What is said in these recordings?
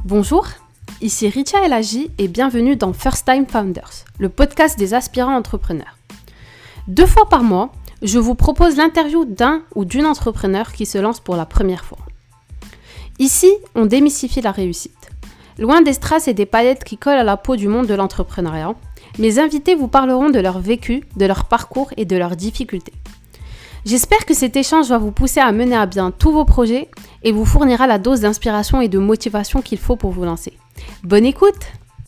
Bonjour, ici Richa Elhaji et bienvenue dans First Time Founders, le podcast des aspirants entrepreneurs. 2 fois par mois, je vous propose l'interview d'un ou d'une entrepreneur qui se lance pour la première fois. Ici, on démystifie la réussite. Loin des strass et des paillettes qui collent à la peau du monde de l'entrepreneuriat, mes invités vous parleront de leur vécu, de leur parcours et de leurs difficultés. J'espère que cet échange va vous pousser à mener à bien tous vos projets et vous fournira la dose d'inspiration et de motivation qu'il faut pour vous lancer. Bonne écoute!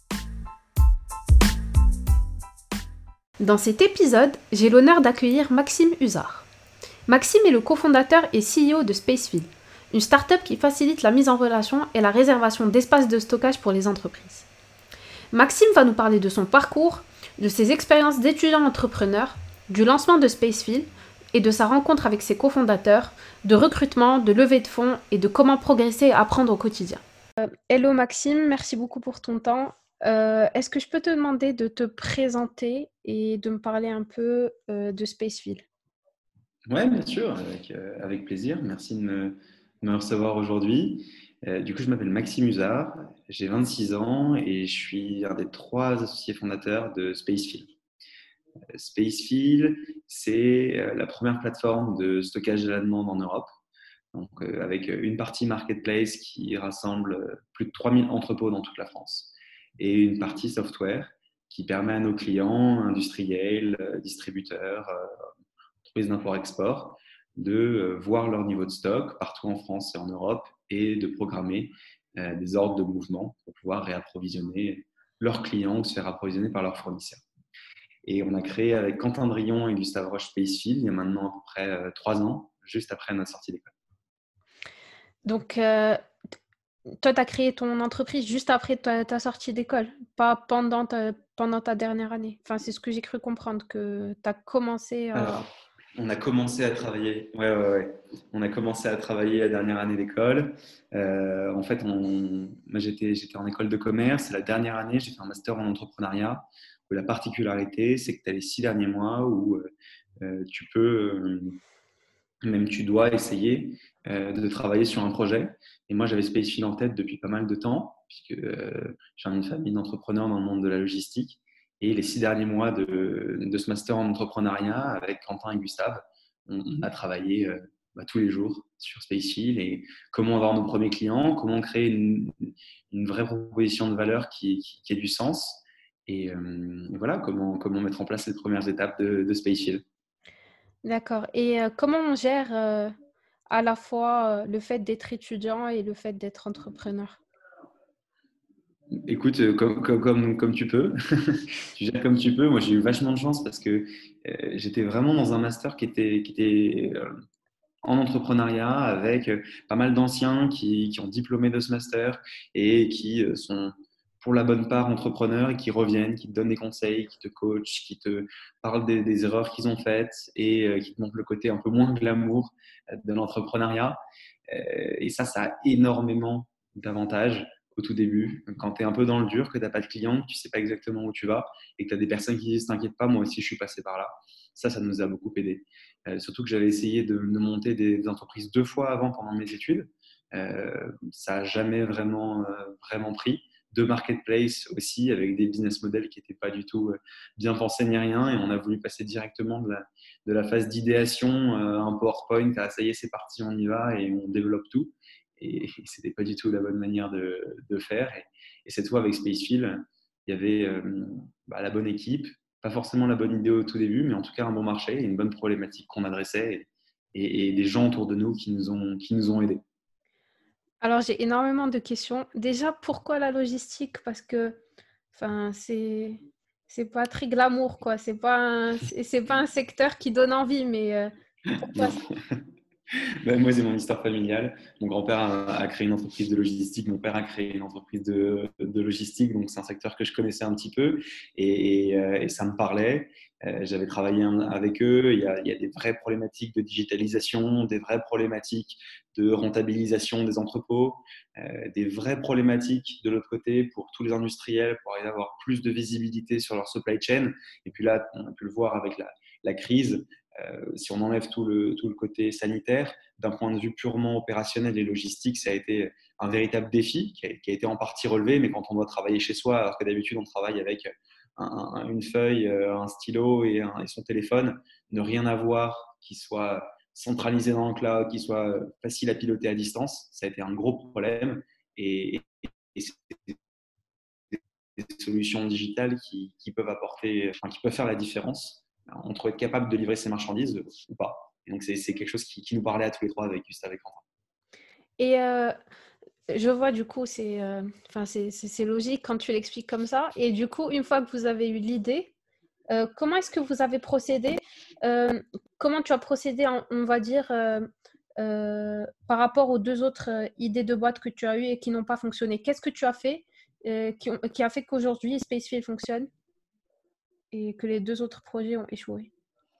Dans cet épisode, j'ai l'honneur d'accueillir Maxime Huzard. Maxime est le cofondateur et CEO de Spacefil, une start-up qui facilite la mise en relation et la réservation d'espaces de stockage pour les entreprises. Maxime va nous parler de son parcours, de ses expériences d'étudiant entrepreneur, du lancement de Spacefil et de sa rencontre avec ses cofondateurs, de recrutement, de levée de fonds et de comment progresser et apprendre au quotidien. Hello Maxime, merci beaucoup pour ton temps. Est-ce que je peux te demander de te présenter et de me parler un peu de Spacefil? Oui, bien sûr, avec plaisir. Merci de me recevoir aujourd'hui. Du coup, je m'appelle Maxime Huzard, j'ai 26 ans et je suis un des 3 associés fondateurs de Spacefil. Spacefil, c'est la première plateforme de stockage de la demande en Europe, donc, avec une partie marketplace qui rassemble plus de 3000 entrepôts dans toute la France et une partie software qui permet à nos clients, industriels, distributeurs, entreprises d'import-export, de voir leur niveau de stock partout en France et en Europe et de programmer des ordres de mouvement pour pouvoir réapprovisionner leurs clients ou se faire approvisionner par leurs fournisseurs. Et on a créé avec Quentin Drillon et Gustave Roche Spacefil il y a maintenant à peu près 3 ans, juste après notre sortie d'école. Donc, toi, tu as créé ton entreprise juste après ta sortie d'école, pas pendant ta dernière année. Enfin, c'est ce que j'ai cru comprendre, que tu as commencé à... Alors, on a commencé à travailler. Ouais. On a commencé à travailler la dernière année d'école. En fait, moi, j'étais en école de commerce. C'est la dernière année, j'ai fait un master en entrepreneuriat. Où la particularité, c'est que tu as les 6 derniers mois où tu peux, même tu dois essayer de travailler sur un projet. Et moi, j'avais Spacefil en tête depuis pas mal de temps, puisque j'ai une famille d'entrepreneurs dans le monde de la logistique. Et les 6 derniers mois de ce master en entrepreneuriat, avec Quentin et Gustave, on a travaillé tous les jours sur Spacefil et comment avoir nos premiers clients, comment créer une vraie proposition de valeur qui ait du sens. Et voilà, comment mettre en place les premières étapes de Spacefil. D'accord. Et comment on gère à la fois le fait d'être étudiant et le fait d'être entrepreneur? Écoute, comme tu peux, tu gères comme tu peux. Moi, j'ai eu vachement de chance parce que j'étais vraiment dans un master qui était en entrepreneuriat avec pas mal d'anciens qui ont diplômé de ce master et qui sont pour la bonne part entrepreneurs et qui reviennent, qui te donnent des conseils, qui te coachent, qui te parlent des erreurs qu'ils ont faites et qui te montrent le côté un peu moins glamour de l'entrepreneuriat. Et ça a énormément d'avantages au tout début. Quand tu es un peu dans le dur, que tu n'as pas de clients, que tu ne sais pas exactement où tu vas et que tu as des personnes qui disent t'inquiète pas, moi aussi je suis passé par là. Ça nous a beaucoup aidé. Surtout que j'avais essayé de monter des entreprises 2 fois avant pendant mes études. Ça n'a jamais vraiment pris. 2 marketplaces aussi avec des business models qui n'étaient pas du tout bien pensés ni rien. Et on a voulu passer directement de la phase d'idéation, un PowerPoint, à ça y est, c'est parti, on y va et on développe tout. Et ce n'était pas du tout la bonne manière de faire. Et cette fois, avec Spacefil, il y avait la bonne équipe, pas forcément la bonne idée au tout début, mais en tout cas un bon marché et une bonne problématique qu'on adressait et des gens autour de nous qui nous ont aidés. Alors, j'ai énormément de questions. Déjà, pourquoi la logistique? Parce que, enfin, c'est pas très glamour, quoi. C'est pas un secteur qui donne envie, mais pourquoi Non. ça? Moi, c'est mon histoire familiale. Mon grand-père a créé une entreprise de logistique, mon père a créé une entreprise de logistique, donc c'est un secteur que je connaissais un petit peu et ça me parlait. J'avais travaillé avec eux. Il y a des vraies problématiques de digitalisation, des vraies problématiques de rentabilisation des entrepôts, des vraies problématiques de l'autre côté pour tous les industriels, pour arriver à avoir plus de visibilité sur leur supply chain. Et puis là, on a pu le voir avec la crise. Si on enlève tout le côté sanitaire, d'un point de vue purement opérationnel et logistique, ça a été un véritable défi qui a été en partie relevé, mais quand on doit travailler chez soi, alors que d'habitude on travaille avec une feuille, un stylo et son téléphone, ne rien avoir qui soit centralisé dans le cloud, qui soit facile à piloter à distance, ça a été un gros problème. Et c'est des solutions digitales qui peuvent apporter, enfin, qui peuvent faire la différence entre être capable de livrer ses marchandises ou pas. Et donc, c'est quelque chose qui nous parlait à tous les trois avec Gustave et Quentin. Et je vois du coup, enfin, c'est logique quand tu l'expliques comme ça. Et du coup, une fois que vous avez eu l'idée, comment est-ce que vous avez procédé? Comment tu as procédé, on va dire, par rapport aux deux autres idées de boîte que tu as eues et qui n'ont pas fonctionné? Qu'est-ce que tu as fait qui a fait qu'aujourd'hui Spacefield fonctionne et que les deux autres projets ont échoué?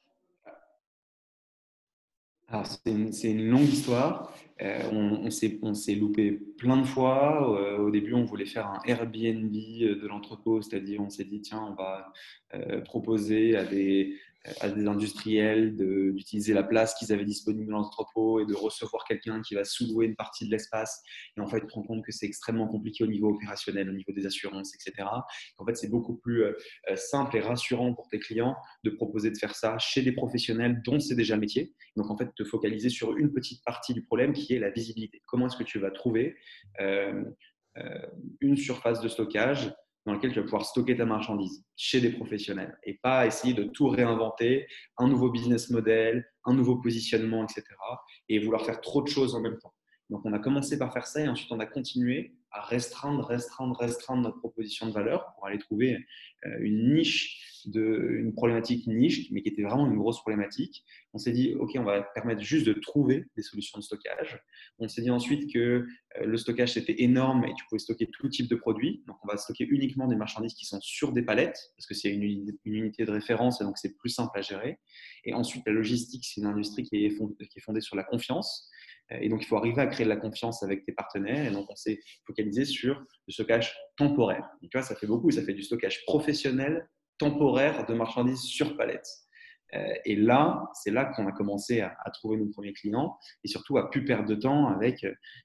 Alors, c'est une longue histoire. On s'est loupé plein de fois. Au début, on voulait faire un Airbnb de l'entrepôt, c'est-à-dire on s'est dit, tiens, on va proposer à des industriels d'utiliser la place qu'ils avaient disponible dans l'entrepôt et de recevoir quelqu'un qui va sous-louer une partie de l'espace. Et en fait, on se rend compte que c'est extrêmement compliqué au niveau opérationnel, au niveau des assurances, etc. En fait, c'est beaucoup plus simple et rassurant pour tes clients de proposer de faire ça chez des professionnels dont c'est déjà le métier. Donc, en fait, te focaliser sur une petite partie du problème qui est la visibilité. Comment est-ce que tu vas trouver euh, une surface de stockage dans laquelle tu vas pouvoir stocker ta marchandise chez des professionnels et pas essayer de tout réinventer, un nouveau business model, un nouveau positionnement, etc. et vouloir faire trop de choses en même temps. Donc, on a commencé par faire ça et ensuite on a continué à restreindre notre proposition de valeur pour aller trouver une niche, une problématique niche, mais qui était vraiment une grosse problématique. On s'est dit, OK, on va permettre juste de trouver des solutions de stockage. On s'est dit ensuite que le stockage, c'était énorme et tu pouvais stocker tout type de produits. Donc, on va stocker uniquement des marchandises qui sont sur des palettes parce que c'est une unité de référence et donc c'est plus simple à gérer. Et ensuite, la logistique, c'est une industrie qui est fondée sur la confiance. Et donc, il faut arriver à créer de la confiance avec tes partenaires. Et donc, on s'est focalisé sur le stockage temporaire. Donc, tu vois, ça fait beaucoup. Ça fait du stockage professionnel, temporaire de marchandises sur palette. Et là, c'est là qu'on a commencé à trouver nos premiers clients et surtout à plus perdre de temps avec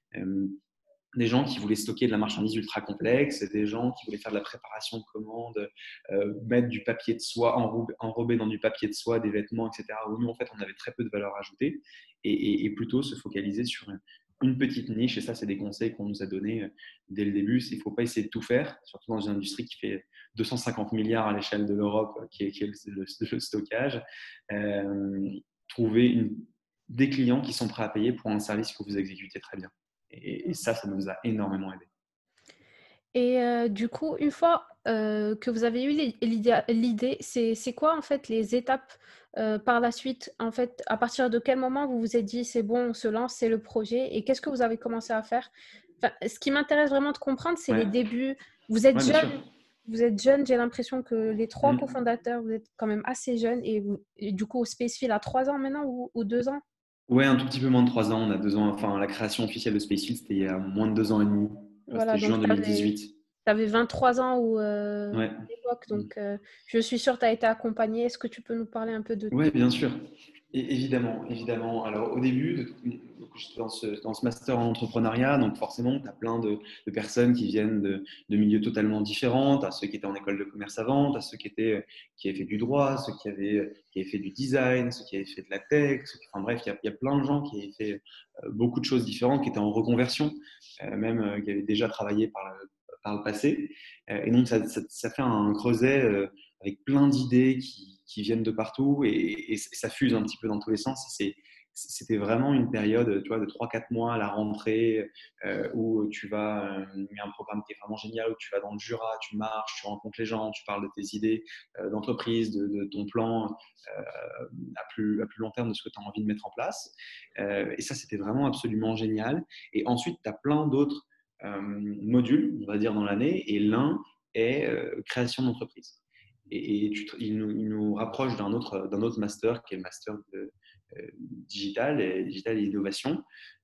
des gens qui voulaient stocker de la marchandise ultra complexe, des gens qui voulaient faire de la préparation de commandes, mettre du papier de soie, enrober dans du papier de soie des vêtements, etc. Où nous, en fait, on avait très peu de valeur ajoutée et plutôt se focaliser sur une petite niche. Et ça, c'est des conseils qu'on nous a donnés dès le début. Il ne faut pas essayer de tout faire, surtout dans une industrie qui fait 250 milliards à l'échelle de l'Europe, qui est le stockage. Trouver des clients qui sont prêts à payer pour un service que vous exécutez très bien. Et ça nous a énormément aidé. Et du coup, une fois que vous avez eu l'idée, c'est quoi en fait les étapes par la suite? En fait, à partir de quel moment vous vous êtes dit c'est bon, on se lance, c'est le projet? Et qu'est-ce que vous avez commencé à faire? Enfin, ce qui m'intéresse vraiment de comprendre, c'est les Ouais, débuts. Vous êtes ouais, bien sûr. jeunes, vous êtes jeunes, j'ai l'impression que les trois Mm. cofondateurs, vous êtes quand même assez jeunes. Et du coup, Spacefield a 3 ans maintenant ou 2 ans? Ouais, un tout petit peu moins de 3 ans. On a 2 ans. Enfin, la création officielle de Spacefield, c'était il y a moins de 2 ans et demi. Voilà, C'était donc juin 2018. tu avais 23 ans Ouais. à l'époque, donc je suis sûre que tu as été accompagnée. Est-ce que tu peux nous parler un peu de Ouais, tout? bien sûr. Et évidemment, évidemment. Alors, au début, j'étais dans ce master en entrepreneuriat, donc forcément, tu as plein de personnes qui viennent de milieux totalement différents. Tu as ceux qui étaient en école de commerce avant, tu as ceux qui avaient fait du droit, ceux qui avaient fait du design, ceux qui avaient fait de la tech. Enfin bref, il y a plein de gens qui avaient fait beaucoup de choses différentes, qui étaient en reconversion, même qui avaient déjà travaillé par le passé. Et donc, ça fait un creuset avec plein d'idées qui viennent de partout et ça fuse un petit peu dans tous les sens. C'était vraiment une période, tu vois, de 3-4 mois à la rentrée où il y a un programme qui est vraiment génial, où tu vas dans le Jura, tu marches, tu rencontres les gens, tu parles de tes idées d'entreprise, de ton plan à plus long terme de ce que tu as envie de mettre en place. Et ça, c'était vraiment absolument génial. Et ensuite, tu as plein d'autres modules, on va dire, dans l'année, et l'un est création d'entreprise. Et il nous rapproche d'un autre master qui est le master de digital et innovation.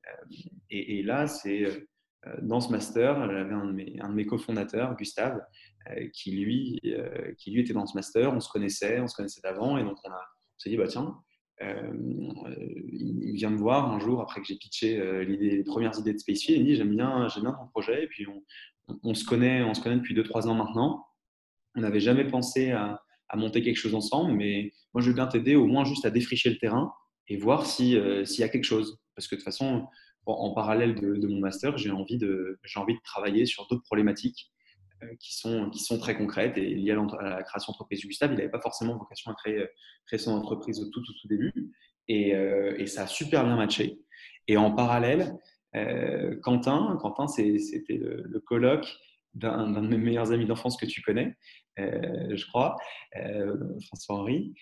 Et là, c'est dans ce master, j'avais un de mes cofondateurs, Gustave, qui lui était dans ce master. On se connaissait d'avant, et donc on s'est dit, bah tiens, il vient me voir un jour après que j'ai pitché les premières idées de Spacefield. Il me dit j'aime bien ton projet. Et puis on se connaît depuis 2-3 ans maintenant. On n'avait jamais pensé à monter quelque chose ensemble, mais moi je veux bien t'aider au moins juste à défricher le terrain et voir s'il y a quelque chose. Parce que de toute façon, en parallèle de mon master, j'ai envie de travailler sur d'autres problématiques qui sont très concrètes et liées à la création d'entreprise. Gustave, il n'avait pas forcément vocation à créer son entreprise au tout début et ça a super bien matché. Et en parallèle, Quentin c'était le coloc d'un de mes meilleurs amis d'enfance que tu connais, je crois, François-Henri,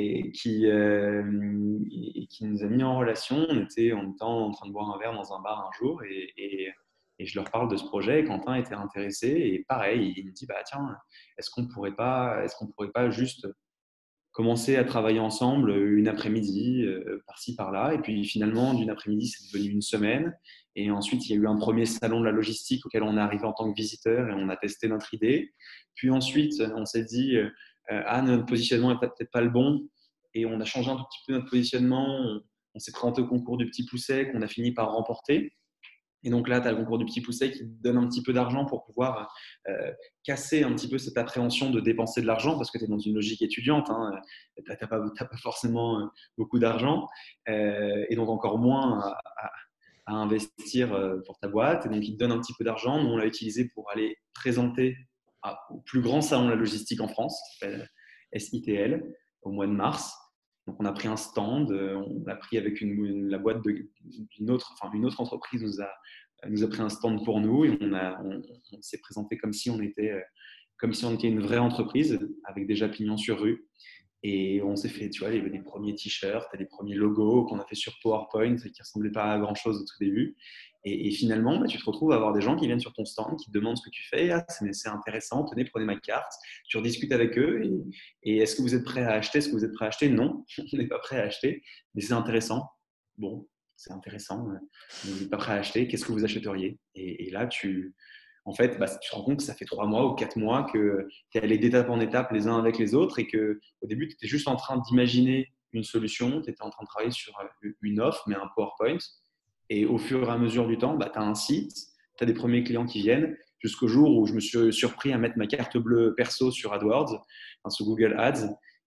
et qui nous a mis en relation. On était en train de boire un verre dans un bar un jour et je leur parle de ce projet. Et Quentin était intéressé et pareil, il me dit bah tiens, est-ce qu'on pourrait pas juste commencer à travailler ensemble une après-midi, par-ci, par-là. Et puis finalement, d'une après-midi, c'est devenu une semaine. Et ensuite, il y a eu un premier salon de la logistique auquel on est arrivé en tant que visiteur et on a testé notre idée. Puis ensuite, on s'est dit, ah, notre positionnement n'est peut-être pas le bon. Et on a changé un tout petit peu notre positionnement. On s'est présenté au concours du Petit Pousset qu'on a fini par remporter. Et donc là, tu as le concours du Petit Pousset qui te donne un petit peu d'argent pour pouvoir casser un petit peu cette appréhension de dépenser de l'argent parce que tu es dans une logique étudiante. Hein, tu n'as pas forcément beaucoup d'argent et donc encore moins à investir pour ta boîte. Et donc, ils te donnent un petit peu d'argent. Nous, on l'a utilisé pour aller présenter au plus grand salon de la logistique en France, qui s'appelle SITL, au mois de mars. Donc, on a pris un stand, on l'a pris avec la boîte d'une autre, enfin, une autre entreprise nous a pris un stand pour nous et on s'est présenté comme si on était une vraie entreprise avec déjà pignon sur rue. Et on s'est fait, tu vois, il y avait des premiers t-shirts, des premiers logos qu'on a fait sur PowerPoint qui ne ressemblaient pas à grand chose au tout début. Et finalement, bah, tu te retrouves à avoir des gens qui viennent sur ton stand, qui te demandent ce que tu fais. Ah, c'est intéressant, tenez, prenez ma carte. Tu rediscutes avec eux. Et est-ce que vous êtes prêt à acheter? Est-ce que vous êtes prêt à acheter? Non, on n'est pas prêt à acheter, mais c'est intéressant. Bon, c'est intéressant, mais vous n'êtes pas prêt à acheter. Qu'est-ce que vous achèteriez? Et là, en fait, bah, tu te rends compte que ça fait 3 mois ou 4 mois que tu es allé d'étape en étape les uns avec les autres et qu'au début, tu étais juste en train d'imaginer une solution, tu étais en train de travailler sur une offre, mais un PowerPoint. Et au fur et à mesure du temps, bah, tu as un site, tu as des premiers clients qui viennent, jusqu'au jour où je me suis surpris à mettre ma carte bleue perso sur AdWords, enfin, sur Google Ads,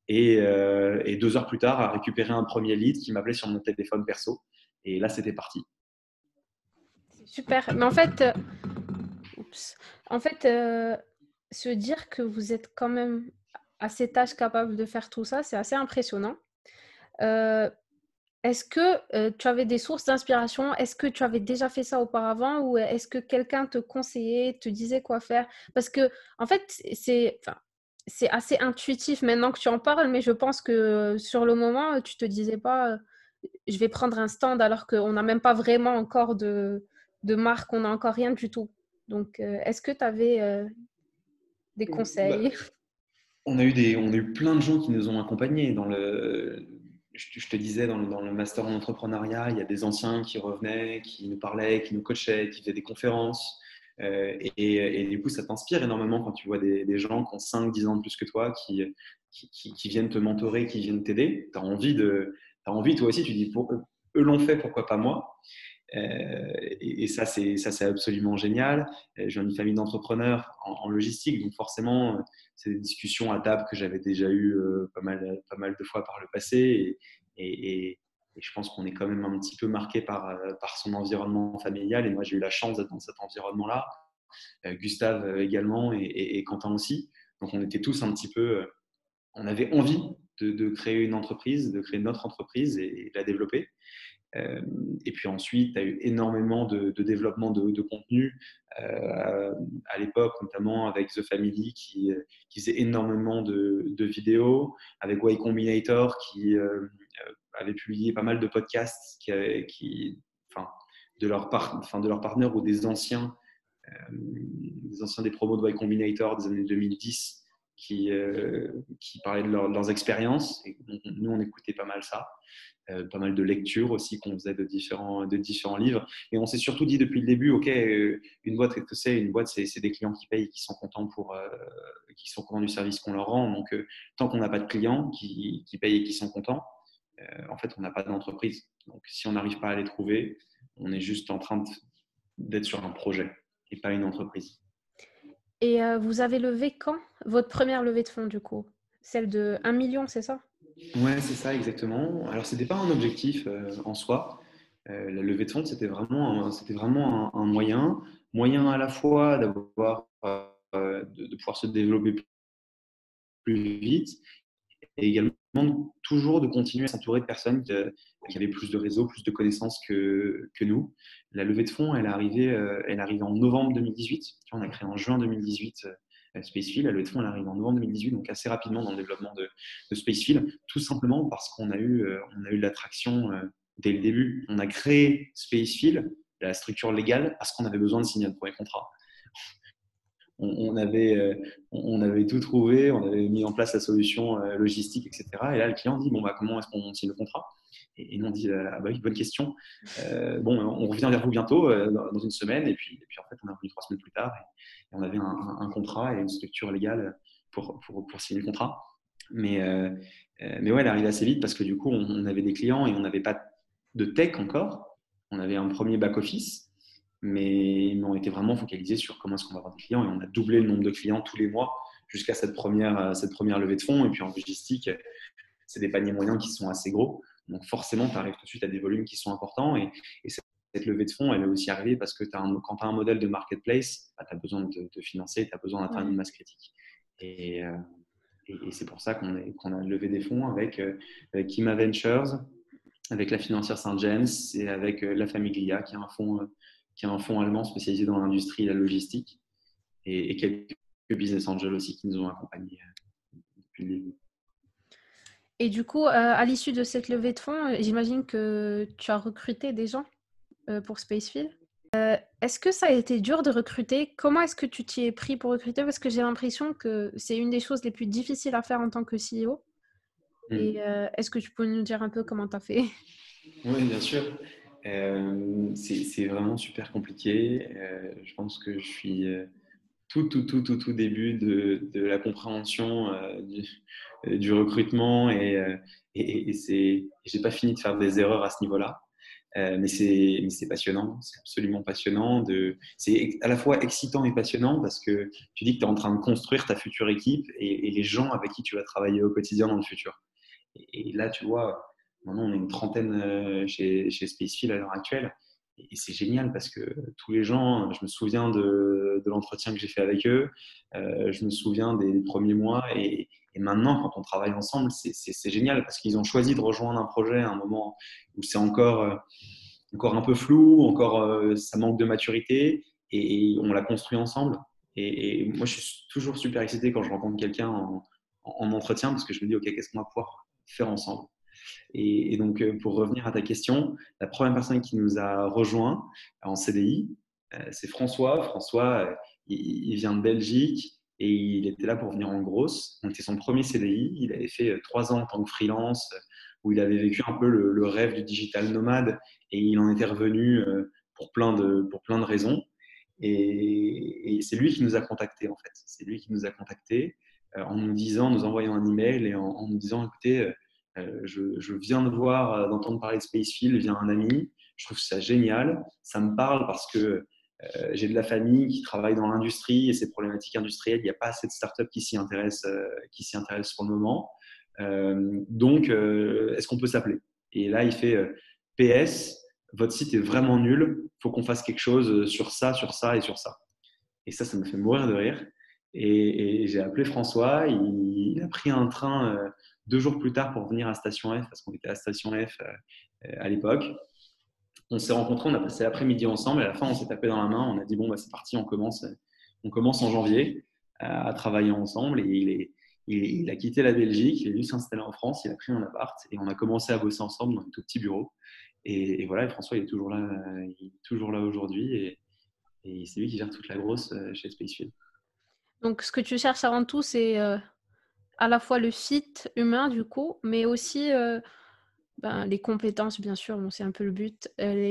et 2 heures plus tard, à récupérer un premier lead qui m'appelait sur mon téléphone perso. Et là, c'était parti. Super. Mais en fait, se dire que vous êtes quand même à cet âge capable de faire tout ça, c'est assez impressionnant. Est-ce que tu avais des sources d'inspiration? Est-ce que tu avais déjà fait ça auparavant ou est-ce que quelqu'un te conseillait, te disait quoi faire? Parce que, en fait, c'est assez intuitif maintenant que tu en parles, mais je pense que sur le moment, tu te disais pas, je vais prendre un stand alors qu'on n'a même pas vraiment encore de marque, on n'a encore rien du tout. Donc, est-ce que tu avais des Bah, conseils? on a eu plein de gens qui nous ont accompagnés je te disais, dans le master en entrepreneuriat, il y a des anciens qui revenaient, qui nous parlaient, qui nous coachaient, qui faisaient des conférences. Et du coup, ça t'inspire énormément quand tu vois des gens qui ont 5-10 ans de plus que toi, qui viennent te mentorer, qui viennent t'aider. T'as envie, toi aussi, tu dis, eux l'ont fait, pourquoi pas moi? Et ça, c'est absolument génial. Je viens d'une famille d'entrepreneurs en logistique, donc forcément, c'est des discussions à table que j'avais déjà eues pas mal de fois par le passé. Et je pense qu'on est quand même un petit peu marqué par son environnement familial. Et moi, j'ai eu la chance d'être dans cet environnement-là. Gustave également et Quentin aussi. Donc, on était tous un petit peu. On avait envie de créer une entreprise, de créer notre entreprise et de la développer. Et puis ensuite, tu as eu énormément de développement de contenu à l'époque, notamment avec The Family qui faisait énormément de vidéos, avec Y Combinator qui avait publié pas mal de podcasts enfin, de leurs partenaires ou des anciens des promos de Y Combinator des années 2010 qui parlaient de leurs expériences. Et nous, on écoutait pas mal ça. Pas mal de lectures aussi qu'on faisait de différents livres. Et on s'est surtout dit depuis le début, OK, une boîte, qu'est-ce que c'est? Une boîte, c'est des clients qui payent et qui sont contents qui sont contents du service qu'on leur rend. Donc, tant qu'on n'a pas de clients qui payent et qui sont contents, en fait, on n'a pas d'entreprise. Donc, si on n'arrive pas à les trouver, on est juste en train d'être sur un projet et pas une entreprise. Et vous avez levé quand votre première levée de fonds, du coup? Celle de 1 million, c'est ça? Ouais, c'est ça exactement. Alors, c'était pas un objectif en soi. La levée de fonds, c'était vraiment un moyen à la fois d'avoir, de pouvoir se développer plus vite et également toujours de continuer à s'entourer de personnes qui avaient plus de réseaux, plus de connaissances que nous. La levée de fonds, elle arrive en novembre 2018. On a créé en juin 2018 Spacefield. La levée de fonds, elle arrive en novembre 2018, donc assez rapidement dans le développement de Spacefield, tout simplement parce qu'on on a eu de l'attraction dès le début. On a créé Spacefield, la structure légale, parce qu'on avait besoin de signer un premier contrat. On avait tout trouvé, on avait mis en place la solution logistique, etc. Et là, le client dit, bon, bah, comment est-ce qu'on signe le contrat? Et nous, on dit, ah bah oui, bonne question. Bon, on revient vers vous bientôt, dans une semaine. Et puis, en fait, on est revenu 3 semaines plus tard et on avait un contrat et une structure légale pour signer le contrat. Mais ouais, elle arrivait assez vite parce que du coup, on avait des clients et on n'avait pas de tech encore. On avait un premier back-office, mais on était vraiment focalisé sur comment est-ce qu'on va avoir des clients et on a doublé le nombre de clients tous les mois jusqu'à cette première levée de fonds. Et puis en logistique, c'est des paniers moyens qui sont assez gros. Donc forcément, tu arrives tout de suite à des volumes qui sont importants. Et cette levée de fonds, elle est aussi arrivée parce que quand tu as un modèle de marketplace, bah, tu as besoin de te financer, tu as besoin d'atteindre une masse critique. Et c'est pour ça qu'on a levé des fonds avec Kima Ventures, avec la financière Saint-James et avec la famille Glia, qui est un fonds allemand spécialisé dans l'industrie et la logistique, et quelques business angels aussi qui nous ont accompagnés depuis le début. Et du coup, à l'issue de cette levée de fonds, j'imagine que tu as recruté des gens pour Spacefield. Est-ce que ça a été dur de recruter? Comment est-ce que tu t'y es pris pour recruter? Parce que j'ai l'impression que c'est une des choses les plus difficiles à faire en tant que CEO. Et est-ce que tu peux nous dire un peu comment tu as fait? Oui, bien sûr. C'est vraiment super compliqué. Je pense que je suis tout début de la compréhension du recrutement et j'ai pas fini de faire des erreurs à ce niveau-là. Mais c'est passionnant, c'est absolument passionnant. C'est à la fois excitant et passionnant parce que tu dis que tu es en train de construire ta future équipe et les gens avec qui tu vas travailler au quotidien dans le futur. Et là, tu vois, maintenant on est une trentaine chez Spacefield à l'heure actuelle. Et c'est génial parce que tous les gens, je me souviens de l'entretien que j'ai fait avec eux, je me souviens des premiers mois et maintenant, quand on travaille ensemble, c'est génial parce qu'ils ont choisi de rejoindre un projet à un moment où c'est encore un peu flou, encore ça manque de maturité et on l'a construit ensemble. Et moi, je suis toujours super excité quand je rencontre quelqu'un en entretien parce que je me dis, OK, qu'est-ce qu'on va pouvoir faire ensemble? Et donc, pour revenir à ta question, la première personne qui nous a rejoint en CDI, c'est François. François, il vient de Belgique et il était là pour venir en grosse. Donc, c'était son premier CDI. Il avait fait 3 ans en tant que freelance où il avait vécu un peu le rêve du digital nomade et il en était revenu pour plein de raisons. Et c'est lui qui nous a contactés en fait. C'est lui qui nous a contactés nous envoyant un email et en nous disant, écoutez, je viens de voir, d'entendre parler de Spacefield via un ami. Je trouve ça génial. Ça me parle parce que j'ai de la famille qui travaille dans l'industrie et ces problématiques industrielles, il n'y a pas assez de startups qui s'y intéressent pour le moment. Donc, est-ce qu'on peut s'appeler? Et là, il fait PS, votre site est vraiment nul, il faut qu'on fasse quelque chose sur ça et sur ça. Et ça me fait mourir de rire. Et j'ai appelé François, il a pris un train 2 jours plus tard pour venir à Station F, parce qu'on était à Station F à l'époque. On s'est rencontrés, on a passé l'après-midi ensemble, et à la fin, on s'est tapé dans la main, on a dit, bon, bah, c'est parti, on commence en janvier à travailler ensemble. Et il a quitté la Belgique, il est venu s'installer en France, il a pris un appart, et on a commencé à bosser ensemble dans un tout petit bureau. Et voilà, et François, il est toujours là aujourd'hui, et c'est lui qui gère toute la grosse chez Spacefield. Donc, ce que tu cherches avant tout, c'est à la fois le fit humain, du coup, mais aussi les compétences, bien sûr, bon, c'est un peu le but.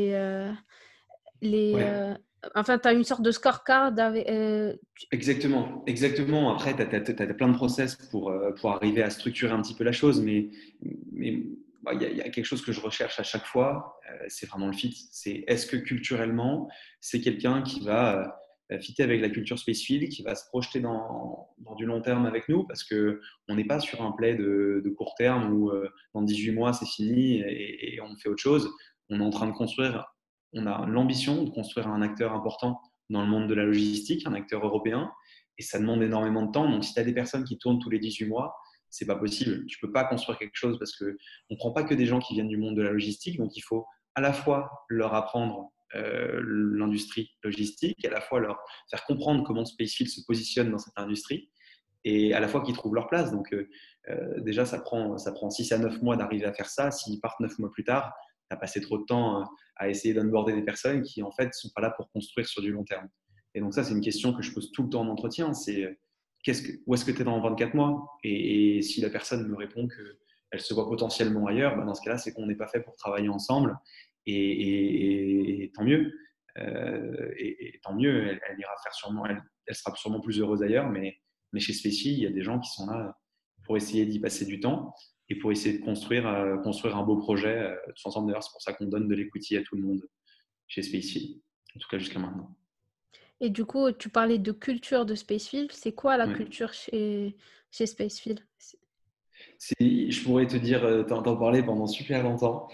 Ouais, Enfin, tu as une sorte de scorecard avec. exactement, exactement. Après, tu as plein de process pour arriver à structurer un petit peu la chose, mais il y a quelque chose que je recherche à chaque fois, c'est vraiment le fit. C'est est-ce que culturellement, c'est quelqu'un qui va fitter avec la culture Spacefield, qui va se projeter dans du long terme avec nous, parce qu'on n'est pas sur un play de court terme où dans 18 mois c'est fini et on fait autre chose. On est en train de construire, on a l'ambition de construire un acteur important dans le monde de la logistique, un acteur européen, et ça demande énormément de temps. Donc si tu as des personnes qui tournent tous les 18 mois, c'est pas possible. Tu peux pas construire quelque chose parce que on prend pas que des gens qui viennent du monde de la logistique. Donc il faut à la fois leur apprendre l'industrie logistique, à la fois leur faire comprendre comment Spacefield se positionne dans cette industrie, et à la fois qu'ils trouvent leur place. Donc déjà, ça prend 6 à 9 mois d'arriver à faire ça. S'ils partent 9 mois plus tard, tu as passé trop de temps à essayer d'onboarder des personnes qui, en fait, ne sont pas là pour construire sur du long terme. Et donc ça, c'est une question que je pose tout le temps en entretien. C'est où est-ce que tu es dans 24 mois, et si la personne me répond qu'elle se voit potentiellement ailleurs, bah dans ce cas-là, c'est qu'on n'est pas fait pour travailler ensemble. Et tant mieux. Et tant mieux, elle ira faire sûrement, elle sera sûrement plus heureuse ailleurs, mais chez Specie, il y a des gens qui sont là pour essayer d'y passer du temps et pour essayer de construire un beau projet tous ensemble. D'ailleurs, c'est pour ça qu'on donne de l'equity à tout le monde chez Specie, en tout cas jusqu'à maintenant. Et du coup, tu parlais de culture de Spacefield. C'est quoi la Ouais. culture chez Spacefield? Je pourrais te dire, t'en parler pendant super longtemps.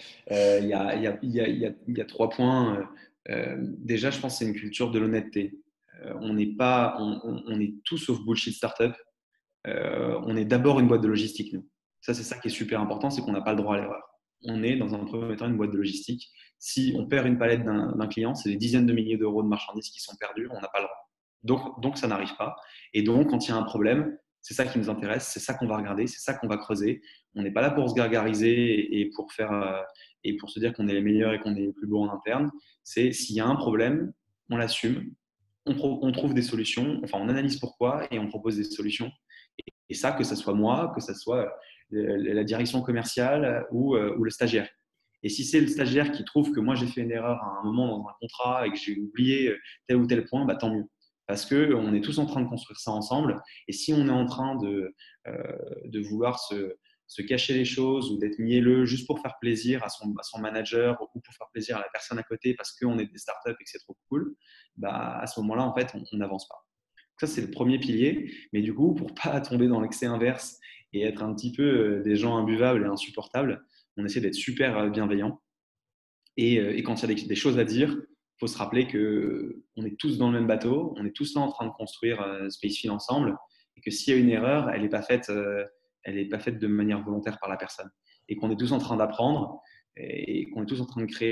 Il y a 3 points. Déjà, je pense que c'est une culture de l'honnêteté. On n'est pas, on est tout sauf bullshit startup. On est d'abord une boîte de logistique, nous. Ça, c'est ça qui est super important, c'est qu'on n'a pas le droit à l'erreur. On est, dans un premier temps, une boîte de logistique. Si on perd une palette d'un client, c'est des dizaines de milliers d'euros de marchandises qui sont perdues, on n'a pas le droit. Donc, ça n'arrive pas. Et donc, quand il y a un problème, c'est ça qui nous intéresse, c'est ça qu'on va regarder, c'est ça qu'on va creuser. On n'est pas là pour se gargariser et pour se dire qu'on est les meilleurs et qu'on est les plus beaux en interne. C'est s'il y a un problème, on l'assume, on trouve des solutions, enfin on analyse pourquoi et on propose des solutions. Et ça, que ce soit moi, que ce soit la direction commerciale ou le stagiaire. Et si c'est le stagiaire qui trouve que moi j'ai fait une erreur à un moment dans un contrat et que j'ai oublié tel ou tel point, bah, tant mieux. Parce qu'on est tous en train de construire ça ensemble. Et si on est en train de vouloir se cacher les choses ou d'être mielleux juste pour faire plaisir à son manager ou pour faire plaisir à la personne à côté parce qu'on est des startups et que c'est trop cool, bah, à ce moment-là, en fait, on n'avance pas. Ça, c'est le premier pilier. Mais du coup, pour pas tomber dans l'excès inverse et être un petit peu des gens imbuvables et insupportables, on essaie d'être super bienveillant. Et quand il y a des choses à dire, il faut se rappeler qu'on est tous dans le même bateau, on est tous là en train de construire Spacefield ensemble, et que s'il y a une erreur, elle n'est pas faite de manière volontaire par la personne. Et qu'on est tous en train d'apprendre, et qu'on est tous en train de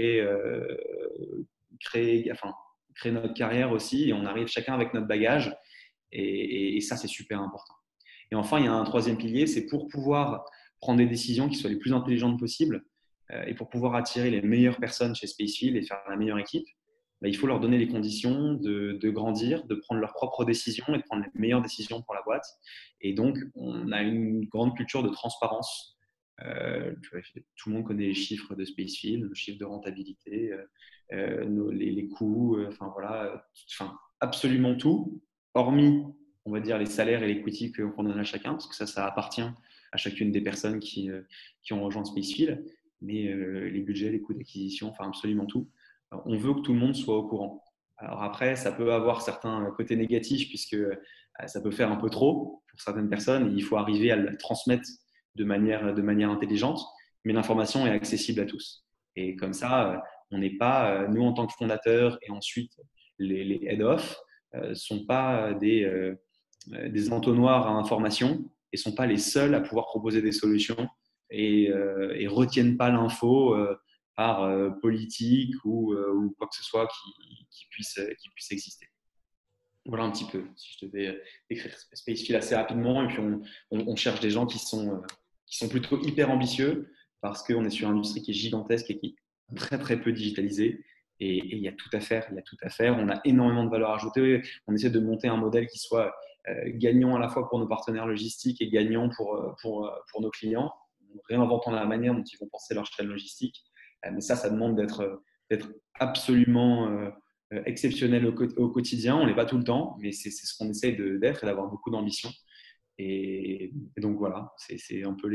créer notre carrière aussi, et on arrive chacun avec notre bagage, et ça, c'est super important. Et enfin, il y a un troisième pilier, c'est pour pouvoir prendre des décisions qui soient les plus intelligentes possibles et pour pouvoir attirer les meilleures personnes chez Spacefield et faire la meilleure équipe, bah, il faut leur donner les conditions de grandir, de prendre leurs propres décisions et de prendre les meilleures décisions pour la boîte. Et donc, on a une grande culture de transparence. Tout le monde connaît les chiffres de Spacefield, le chiffre de rentabilité, les coûts, enfin voilà, absolument tout, hormis, on va dire, les salaires et l'equity qu'on donne à chacun, parce que ça appartient à chacune des personnes qui ont rejoint Spacefield, mais les budgets, les coûts d'acquisition, enfin absolument tout. Alors, on veut que tout le monde soit au courant. Alors après, ça peut avoir certains côtés négatifs, puisque ça peut faire un peu trop pour certaines personnes, et il faut arriver à le transmettre de manière intelligente, mais l'information est accessible à tous. Et comme ça, on n'est pas, nous en tant que fondateurs et ensuite les head-off, sont pas des entonnoirs à information et sont pas les seuls à pouvoir proposer des solutions et retiennent pas l'info par politique ou quoi que ce soit qui puisse exister. Voilà un petit peu, si je devais écrire Spacefield assez rapidement. Et puis, on cherche des gens qui sont plutôt hyper ambitieux parce qu'on est sur une industrie qui est gigantesque et qui est très, très peu digitalisée. Et il y a tout à faire. Il y a tout à faire. On a énormément de valeur ajoutée. On essaie de monter un modèle qui soit gagnant à la fois pour nos partenaires logistiques et gagnant pour nos clients, en réinventant la manière dont ils vont penser leur chaîne logistique. Mais ça demande d'être absolument exceptionnel au quotidien. On n'est pas tout le temps, mais c'est ce qu'on essaie d'être et d'avoir beaucoup d'ambition. Et donc voilà, c'est un peu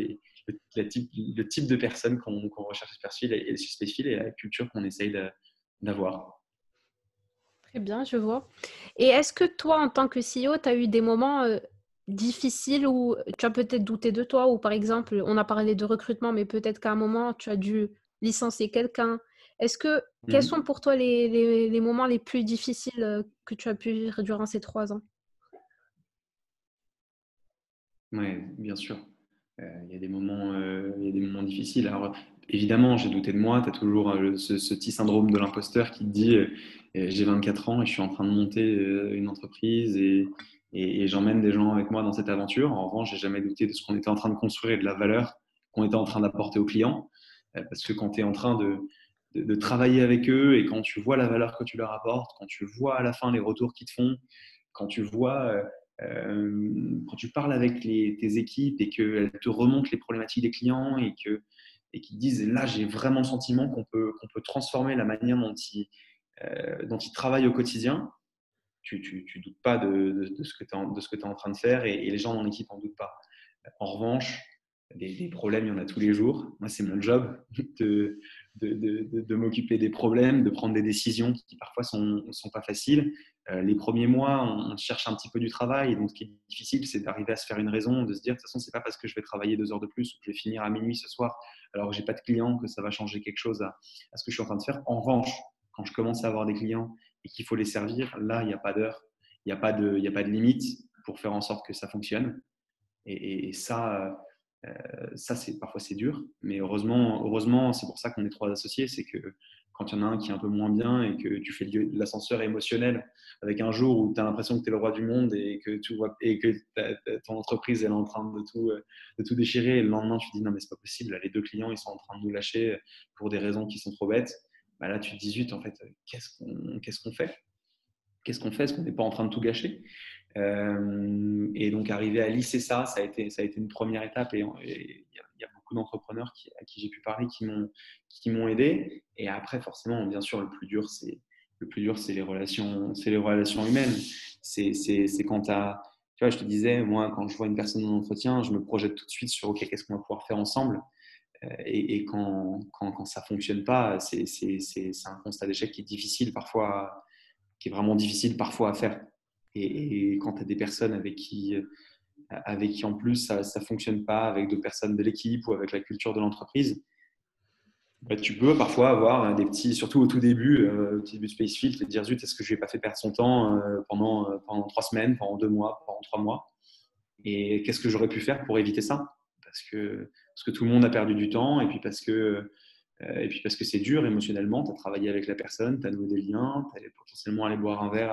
le type de personne qu'on recherche sur Spacefil et la culture qu'on essaye d'avoir. Très bien, je vois. Et est-ce que toi, en tant que CEO, tu as eu des moments difficiles où tu as peut-être douté de toi, ou par exemple, on a parlé de recrutement, mais peut-être qu'à un moment, tu as dû licencier quelqu'un. Quels sont Mhm. pour toi les moments les plus difficiles que tu as pu vivre durant ces 3 ans? Oui, bien sûr. Il y a des moments difficiles. Alors, évidemment, j'ai douté de moi. Tu as toujours ce petit syndrome de l'imposteur qui te dit j'ai 24 ans et je suis en train de monter une entreprise et j'emmène des gens avec moi dans cette aventure. En revanche, j'ai jamais douté de ce qu'on était en train de construire et de la valeur qu'on était en train d'apporter aux clients. Parce que quand tu es en train de travailler avec eux et quand tu vois la valeur que tu leur apportes, quand tu vois à la fin les retours qu'ils te font, quand tu vois quand tu parles avec tes équipes et qu'elles te remontent les problématiques des clients et qu'ils disent là, j'ai vraiment le sentiment qu'on peut transformer la manière dont ils travaillent au quotidien, tu ne doutes pas de ce que tu es en train de faire et les gens dans l'équipe n'en doutent pas. En revanche, des problèmes, il y en a tous les jours. Moi, c'est mon job de, de m'occuper des problèmes, de prendre des décisions qui parfois sont pas faciles. Les premiers mois, on cherche un petit peu du travail. Et donc, ce qui est difficile, c'est d'arriver à se faire une raison, de se dire, de toute façon, c'est pas parce que je vais travailler 2 heures de plus ou que je vais finir à minuit ce soir, alors que j'ai pas de clients, que ça va changer quelque chose à ce que je suis en train de faire. En revanche, quand je commence à avoir des clients et qu'il faut les servir, là, il n'y a pas d'heure, il y a pas de limite pour faire en sorte que ça fonctionne. Et ça parfois c'est dur, mais heureusement, c'est pour ça qu'on est 3 associés, c'est que quand il y en a un qui est un peu moins bien et que tu fais de l'ascenseur émotionnel avec un jour où tu as l'impression que tu es le roi du monde et que ton entreprise elle est en train de tout déchirer, et le lendemain tu te dis non mais c'est pas possible, là, les 2 clients ils sont en train de nous lâcher pour des raisons qui sont trop bêtes, bah là tu te dis zut en fait qu'est-ce qu'on fait? Qu'est-ce qu'on fait? Est-ce qu'on n'est pas en train de tout gâcher? Et donc, arriver à lisser ça, ça a été une première étape. Et il y a beaucoup d'entrepreneurs à qui j'ai pu parler qui m'ont aidé. Et après, forcément, bien sûr, le plus dur, c'est les relations humaines. C'est quand tu as, tu vois, je te disais, moi, quand je vois une personne en entretien, je me projette tout de suite sur, OK, qu'est-ce qu'on va pouvoir faire ensemble? Et quand ça fonctionne pas, c'est un constat d'échec qui est difficile parfois, qui est vraiment difficile parfois à faire. Et quand tu as des personnes avec qui en plus ça ne fonctionne pas, avec d'autres personnes de l'équipe ou avec la culture de l'entreprise, bah, tu peux parfois avoir des petits, surtout au tout début de Spacefield, te dire zut, est-ce que je lui ai pas fait perdre son temps pendant 3 semaines, pendant 2 mois, pendant 3 mois? Et qu'est-ce que j'aurais pu faire pour éviter ça? Parce que tout le monde a perdu du temps et puis parce que c'est dur émotionnellement, tu as travaillé avec la personne, tu as noué des liens, tu allais potentiellement aller boire un verre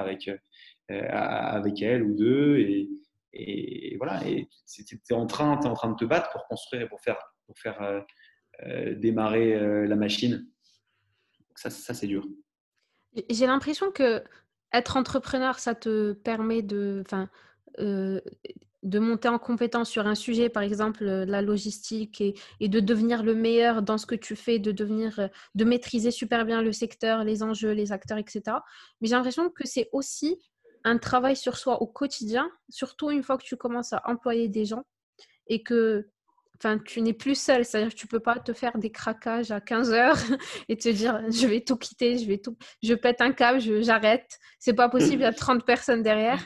avec elle ou deux. Et voilà, et tu es en train de te battre pour construire et pour faire démarrer la machine. Donc ça c'est dur. J'ai l'impression que être entrepreneur, ça te permet euh, de monter en compétence sur un sujet, par exemple la logistique, et de devenir le meilleur dans ce que tu fais, de maîtriser super bien le secteur, les enjeux, les acteurs, etc. Mais j'ai l'impression que c'est aussi un travail sur soi au quotidien, surtout une fois que tu commences à employer des gens et que tu n'es plus seul, c'est-à-dire que tu peux pas te faire des craquages à 15 heures et te dire je vais tout quitter, je pète un câble, j'arrête. C'est pas possible, il y a 30 personnes derrière.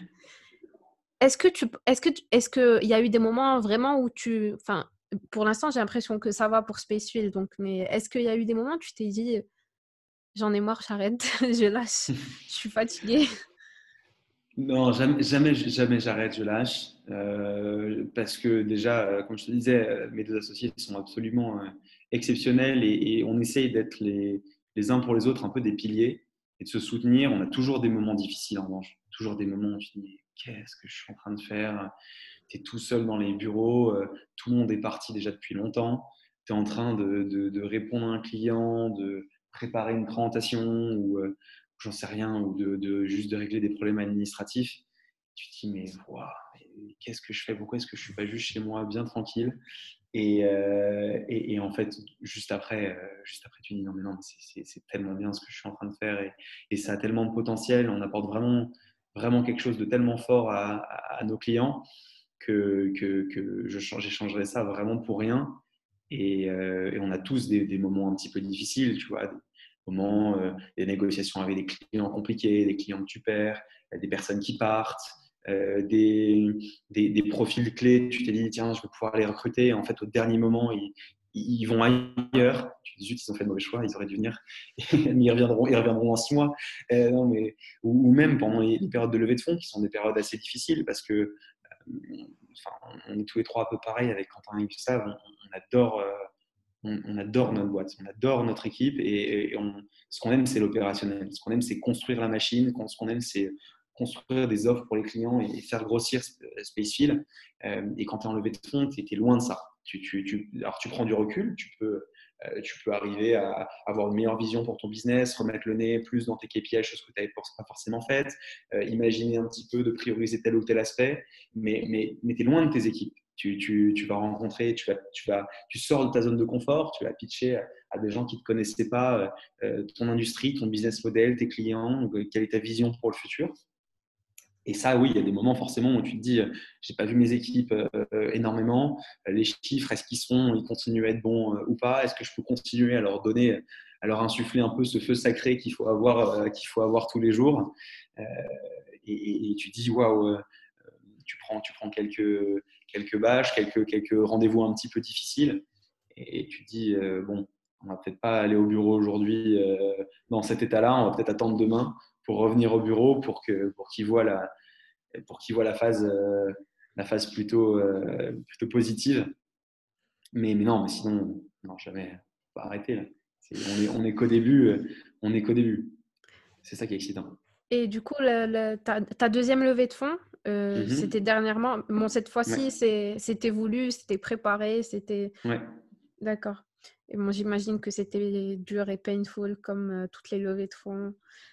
Est-ce que il y a eu des moments vraiment où pour l'instant j'ai l'impression que ça va pour Spacefield, donc, mais est-ce qu'il y a eu des moments où tu t'es dit j'en ai marre, j'arrête, je lâche, je suis fatiguée. Non, jamais j'arrête, je lâche. Parce que déjà, comme je te disais, mes 2 associés sont absolument exceptionnels et on essaye d'être les uns pour les autres un peu des piliers et de se soutenir. On a toujours des moments difficiles en revanche. Toujours des moments où tu te dis, mais qu'est-ce que je suis en train de faire? Tu es tout seul dans les bureaux, tout le monde est parti déjà depuis longtemps. Tu es en train de répondre à un client, de préparer une présentation ou j'en sais rien, ou juste de régler des problèmes administratifs. Tu te dis, mais waouh, qu'est-ce que je fais? Pourquoi est-ce que je suis pas juste chez moi, bien tranquille? Et en fait, juste après, tu dis, non, mais non, mais c'est tellement bien ce que je suis en train de faire et ça a tellement de potentiel. On apporte vraiment quelque chose de tellement fort à nos clients que j'échangerais ça vraiment pour rien. Et on a tous des moments un petit peu difficiles, tu vois, des moments, des négociations avec des clients compliqués, des clients que tu perds, des personnes qui partent, des profils clés. Tu t'es dit, tiens, je vais pouvoir les recruter. En fait, au dernier moment, ils vont ailleurs. Tu te dis, zut, ils ont fait de mauvais choix, ils auraient dû venir. Mais ils reviendront dans 6 mois. Non, mais, ou même pendant les périodes de levée de fonds, qui sont des périodes assez difficiles parce que enfin, on est tous les trois un peu pareil avec Quentin et Gustave. On adore, on adore notre boîte, on adore notre équipe ce qu'on aime, c'est l'opérationnel. Ce qu'on aime, c'est construire la machine. Ce qu'on aime, c'est construire des offres pour les clients et faire grossir Spacefield. Et quand tu es en levée de fonds, tu es loin de ça. Alors, tu prends du recul, tu peux arriver à avoir une meilleure vision pour ton business, remettre le nez plus dans tes KPI, chose que tu n'avais pas forcément faite, imaginer un petit peu de prioriser tel ou tel aspect, mais tu es loin de tes équipes. Tu vas rencontrer, tu sors de ta zone de confort, tu vas pitcher à des gens qui ne te connaissaient pas ton industrie, ton business model, tes clients, quelle est ta vision pour le futur. Et ça, oui, il y a des moments forcément où tu te dis, j'ai pas vu mes équipes énormément, les chiffres, est-ce ils continuent à être bons ou pas? Est-ce que je peux continuer à leur donner, à leur insuffler un peu ce feu sacré qu'il faut avoir tous les jours? Euh, et tu te dis, waouh, tu prends quelques bâches, quelques rendez-vous un petit peu difficiles, et tu te dis, bon, on va peut-être pas aller au bureau aujourd'hui dans cet état-là, on va peut-être attendre demain pour revenir au bureau pour qu'ils voient la phase plutôt positive. Mais non, mais sinon, non, jamais, faut pas arrêter là. On est qu'au début, on est qu'au début. C'est ça qui est excitant. Et du coup, ta deuxième levée de fonds, c'était Mhm. dernièrement. Bon, cette Ouais, fois-ci, c'était voulu, c'était préparé, c'était. ouais. D'accord. Et bon, j'imagine que c'était dur et painful comme toutes les levées de fonds.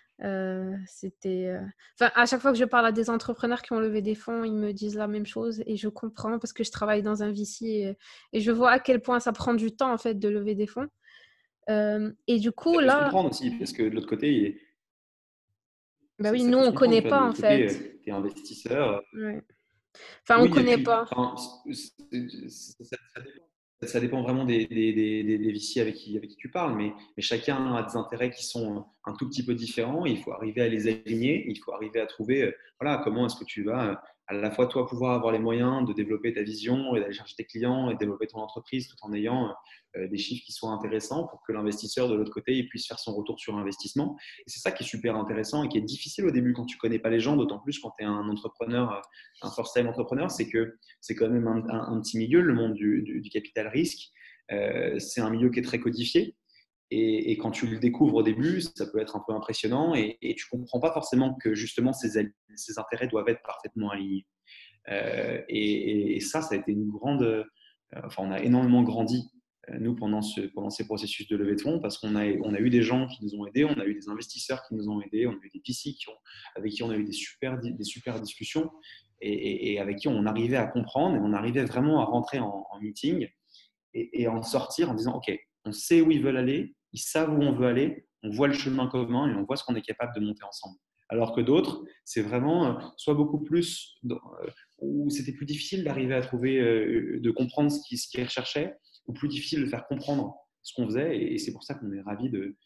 Enfin, à chaque fois que je parle à des entrepreneurs qui ont levé des fonds, ils me disent la même chose et je comprends parce que je travaille dans un VC et je vois à quel point ça prend du temps en fait de lever des fonds. Et du coup, Ça peut se là, comprendre aussi, parce que de l'autre côté, bah oui, ça nous, peut se on comprendre. connaît Tu vois, de pas en l'autre fait. côté, tu es investisseur. Ouais. Enfin, on Oui, et connaît puis, pas. enfin, ça dépend vraiment des VC avec qui tu parles, mais chacun a des intérêts qui sont un tout petit peu différents. Il faut arriver à les aligner, il faut arriver à trouver voilà, comment est-ce que tu vas à la fois toi pouvoir avoir les moyens de développer ta vision et d'aller chercher tes clients et de développer ton entreprise tout en ayant des chiffres qui soient intéressants pour que l'investisseur de l'autre côté il puisse faire son retour sur investissement. Et c'est ça qui est super intéressant et qui est difficile au début quand tu connais pas les gens, d'autant plus quand tu es un entrepreneur, un first-time entrepreneur, c'est que c'est quand même un petit milieu, le monde du capital risque. C'est un milieu qui est très codifié. Et quand tu le découvres au début, ça peut être un peu impressionnant et tu ne comprends pas forcément que justement ces intérêts doivent être parfaitement alignés. Et ça a été une grande. Enfin, on a énormément grandi, nous, pendant ces processus de levée de fonds, parce on a eu des gens qui nous ont aidés, on a eu des investisseurs qui nous ont aidés, on a eu des VC avec qui on a eu des super discussions et avec qui on arrivait à comprendre et on arrivait vraiment à rentrer en meeting et en sortir en disant, OK, on sait où ils veulent aller, ils savent où on veut aller, on voit le chemin commun et on voit ce qu'on est capable de monter ensemble. Alors que d'autres, c'est vraiment soit beaucoup plus, où c'était plus difficile d'arriver à trouver, de comprendre ce qu'ils recherchaient, ou plus difficile de faire comprendre ce qu'on faisait. Et c'est pour ça qu'on est ravis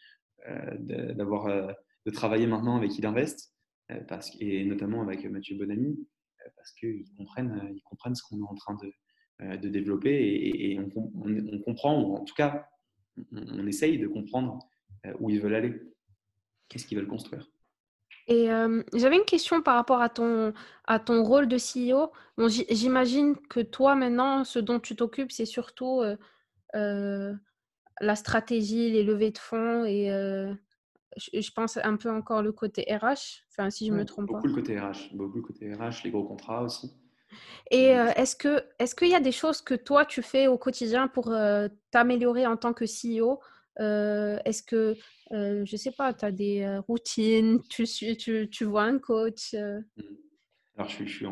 d'avoir de travailler maintenant avec Idinvest, et notamment avec Mathieu Bonamy, parce ils comprennent ce qu'on est en train de développer et on comprend, ou en tout cas, on essaye de comprendre où ils veulent aller et ce qu'ils veulent construire. Et j'avais une question par rapport à ton rôle de CEO. Bon, j'imagine que toi, maintenant, ce dont tu t'occupes, c'est surtout euh, la stratégie, les levées de fonds et je pense un peu encore le côté RH, enfin, si je ne Ouais, me trompe pas. beaucoup le côté RH, les gros contrats aussi. Et est-ce qu'il y a des choses que toi, tu fais au quotidien pour t'améliorer en tant que CEO? Est-ce que, je ne sais pas, tu as des routines, tu vois un coach? Mm. Alors,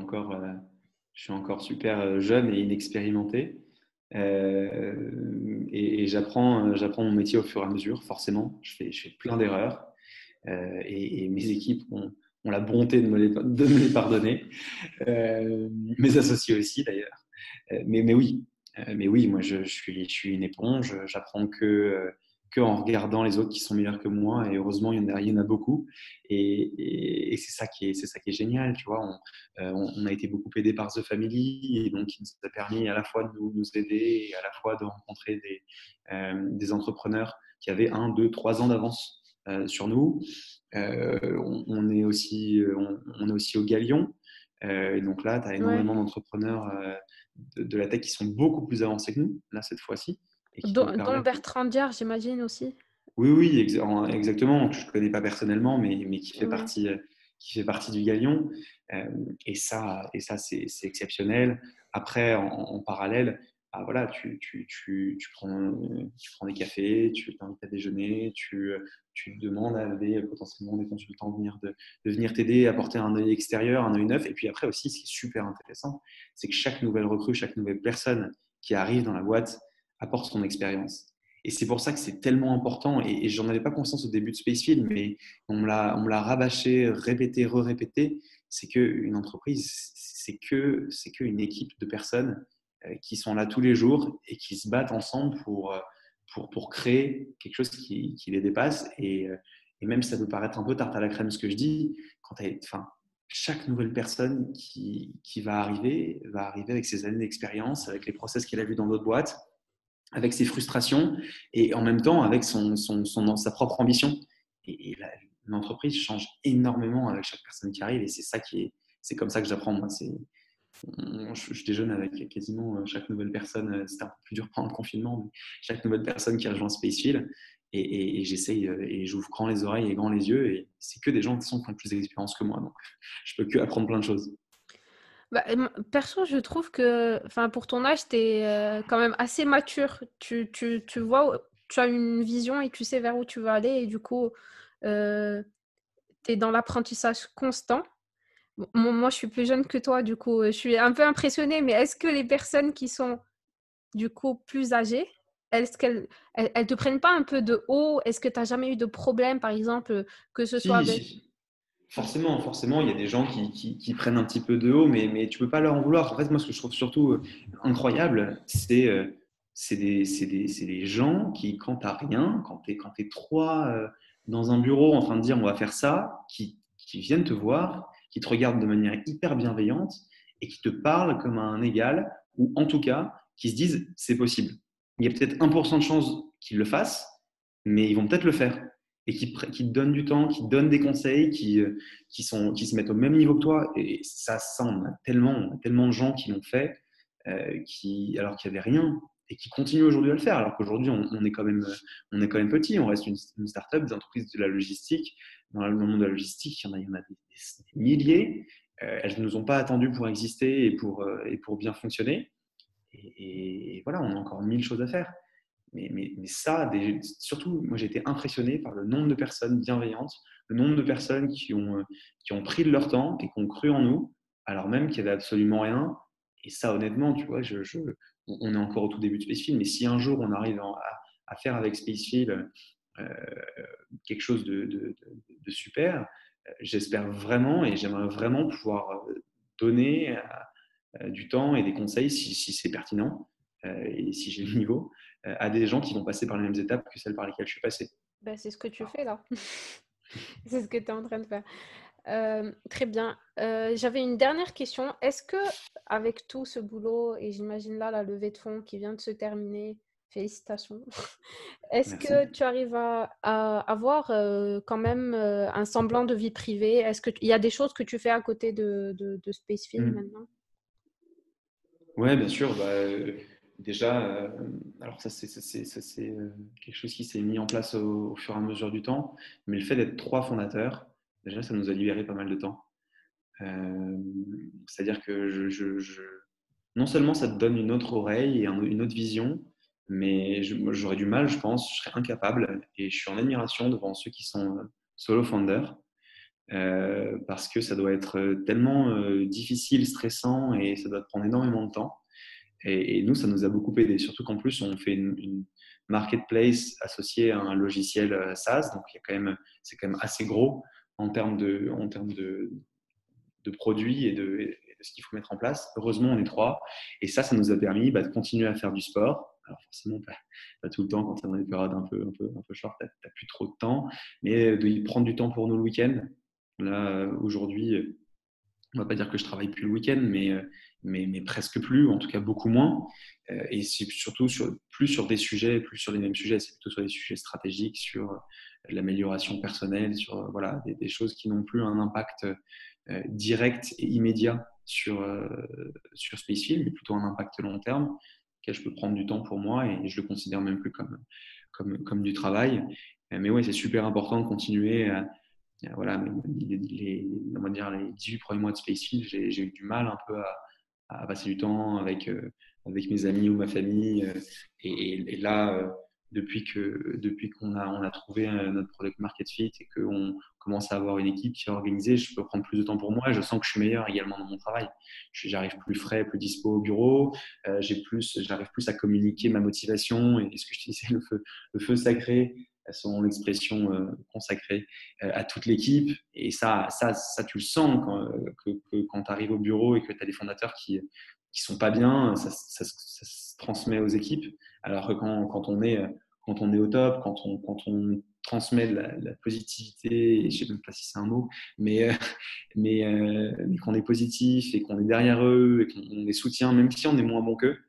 je suis encore super jeune et inexpérimenté. Et j'apprends mon métier au fur et à mesure, forcément. Je fais plein d'erreurs. Et mes équipes ont la bonté de me les pardonner. Mes associés aussi, d'ailleurs. Mais oui, Mais oui, moi, je suis une éponge. J'apprends que en regardant les autres qui sont meilleurs que moi. Et heureusement, il y en a beaucoup. Et c'est ça qui est génial. Tu vois, on a été beaucoup aidé par The Family. Et donc, il nous a permis à la fois de nous aider et à la fois de rencontrer des entrepreneurs qui avaient 1, 2, 3 ans d'avance sur nous. On est aussi au Galion. Et donc là, tu as Ouais. énormément d'entrepreneurs de la tech qui sont beaucoup plus avancés que nous, là, cette fois-ci, et qui nous Dont permettent. Bertrand Diard, j'imagine aussi. Oui, oui, exactement, que je ne connais pas personnellement, mais Ouais. qui fait partie du Galion. Euh, et ça c'est exceptionnel. Après, en parallèle, bah, voilà, tu prends des cafés, tu t'invites à déjeuner, tu demandes à potentiellement des consultants de venir t'aider, apporter un œil extérieur, un œil neuf. Et puis après aussi, ce qui est super intéressant, c'est que chaque nouvelle recrue, chaque nouvelle personne qui arrive dans la boîte apporte son expérience. Et c'est pour ça que c'est tellement important. Et j'en avais pas conscience au début de Spacefield, mais on me l'a rabâché, répété, re-répété. C'est qu'une entreprise, c'est que une équipe de personnes qui sont là tous les jours et qui se battent ensemble pour créer quelque chose qui les dépasse. Et même si ça peut paraître un peu tarte à la crème ce que je dis, enfin, chaque nouvelle personne qui va arriver avec ses années d'expérience, avec les process qu'elle a vus dans d'autres boîtes, avec ses frustrations et en même temps avec sa propre ambition. Et l'entreprise change énormément avec chaque personne qui arrive et c'est comme ça que j'apprends. Moi, je déjeune avec quasiment chaque nouvelle personne. C'était un peu plus dur pendant le confinement, mais chaque nouvelle personne qui rejoint Spacefield et j'essaye et j'ouvre grand les oreilles et grand les yeux et c'est que des gens qui ont plus d'expérience que moi. Donc, je peux que apprendre plein de choses. Bah, perso, je trouve que, enfin, pour ton âge, tu es quand même assez mature. Tu vois, tu as une vision et tu sais vers où tu veux aller. Et du coup, tu es dans l'apprentissage constant. Moi, je suis plus jeune que toi, du coup, je suis un peu impressionnée. Mais est-ce que les personnes qui sont, du coup, plus âgées, est-ce qu'elles te prennent pas un peu de haut? Est-ce que tu n'as jamais eu de problème, par exemple, que ce soit Si, avec... si. Forcément, il y a des gens qui prennent un petit peu de haut, mais tu peux pas leur en vouloir. En fait, moi, ce que je trouve surtout incroyable, c'est des gens qui, quand tu n'as rien, quand t'es trois dans un bureau en train de dire on va faire ça, qui viennent te voir, qui te regardent de manière hyper bienveillante et qui te parlent comme à un égal, ou en tout cas, qui se disent c'est possible. Il y a peut-être 1% de chance qu'ils le fassent, mais ils vont peut-être le faire et qui te donnent du temps, qui te donnent des conseils, qui se mettent au même niveau que toi. Et ça on a tellement de gens qui l'ont fait, alors qu'il n'y avait rien, et qui continuent aujourd'hui à le faire, alors qu'aujourd'hui, on est quand même petit, on reste une start-up, des entreprises de la logistique. Dans le monde de la logistique, il y en a des milliers. Elles ne nous ont pas attendu pour exister et pour bien fonctionner. Et voilà, on a encore 1000 choses à faire. Mais ça, surtout, moi j'ai été impressionné par le nombre de personnes bienveillantes, le nombre de personnes qui ont pris de leur temps et qui ont cru en nous, alors même qu'il n'y avait absolument rien. Et ça, honnêtement, tu vois, on est encore au tout début de Spacefield, mais si un jour on arrive à faire avec Spacefield euh, quelque chose de super, j'espère vraiment et j'aimerais vraiment pouvoir donner du temps et des conseils si c'est pertinent et si j'ai le niveau à des gens qui vont passer par les mêmes étapes que celles par lesquelles je suis passé. Ben, c'est ce que tu fais là. C'est ce que tu es en train de faire. Très bien. J'avais une dernière question. Est-ce que, avec tout ce boulot, et j'imagine là la levée de fonds qui vient de se terminer, félicitations, est-ce Merci. que tu arrives à avoir quand même un semblant de vie privée? Est-ce qu'il y a des choses que tu fais à côté de Spacefield Mm. maintenant? Ouais, bien sûr. Bah, déjà, alors ça, c'est quelque chose qui s'est mis en place au fur et à mesure du temps, mais le fait d'être trois fondateurs, déjà, ça nous a libéré pas mal de temps. Euh, C'est-à-dire que non seulement ça te donne une autre oreille et une autre vision, mais moi, j'aurais du mal, je pense, je serais incapable, et je suis en admiration devant ceux qui sont solo founders, parce que ça doit être tellement difficile, stressant, et ça doit te prendre énormément de temps. Et nous, ça nous a beaucoup aidé, surtout qu'en plus, on fait une marketplace associée à un logiciel SaaS, donc c'est quand même assez gros en termes de produits et de ce qu'il faut mettre en place. Heureusement, on est 3. Et ça nous a permis de continuer à faire du sport. Alors forcément, pas tout le temps, quand tu es dans des périodes un peu short, tu n'as plus trop de temps. Mais de prendre du temps pour nous le week-end. Là, aujourd'hui, on ne va pas dire que je travaille plus le week-end, mais presque plus, ou en tout cas beaucoup moins. Et c'est surtout plus sur des sujets, plus sur les mêmes sujets, c'est plutôt sur des sujets stratégiques, sur l'amélioration personnelle, sur des choses qui n'ont plus un impact direct et immédiat sur Spacefield, mais plutôt un impact long terme, auquel je peux prendre du temps pour moi et je le considère même plus comme du travail. Mais ouais, c'est super important de continuer voilà, on va dire les 18 premiers mois de Spacefield, j'ai eu du mal un peu à passer du temps avec mes amis ou ma famille. Et là, depuis qu'on a trouvé notre product market fit et qu'on commence à avoir une équipe qui est organisée, je peux prendre plus de temps pour moi et je sens que je suis meilleur également dans mon travail. J'arrive plus frais, plus dispo au bureau, j'arrive plus à communiquer ma motivation et ce que je te disais, le feu sacré, selon l'expression consacrée à toute l'équipe. Et ça tu le sens quand tu arrives au bureau et que tu as des fondateurs qui sont pas bien, ça se transmet aux équipes. Alors que quand on est au top, quand on transmet de la positivité, je sais même pas si c'est un mot, mais qu'on est positif et qu'on est derrière eux et qu'on les soutient, même si on est moins bon qu'eux,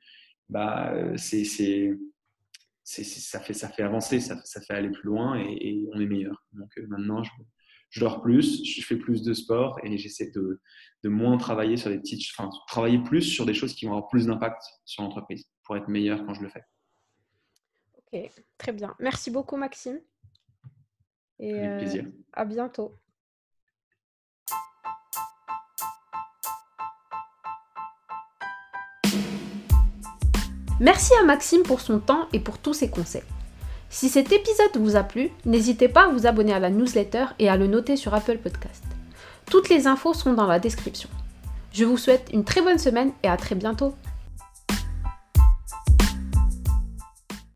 ça fait avancer, ça fait aller plus loin et on est meilleur. Donc maintenant, je dors plus, je fais plus de sport et j'essaie de moins travailler sur travailler plus sur des choses qui vont avoir plus d'impact sur l'entreprise pour être meilleur quand je le fais. Ok, très bien. Merci beaucoup, Maxime. Et avec plaisir. À bientôt. Merci à Maxime pour son temps et pour tous ses conseils. Si cet épisode vous a plu, n'hésitez pas à vous abonner à la newsletter et à le noter sur Apple Podcast. Toutes les infos sont dans la description. Je vous souhaite une très bonne semaine et à très bientôt.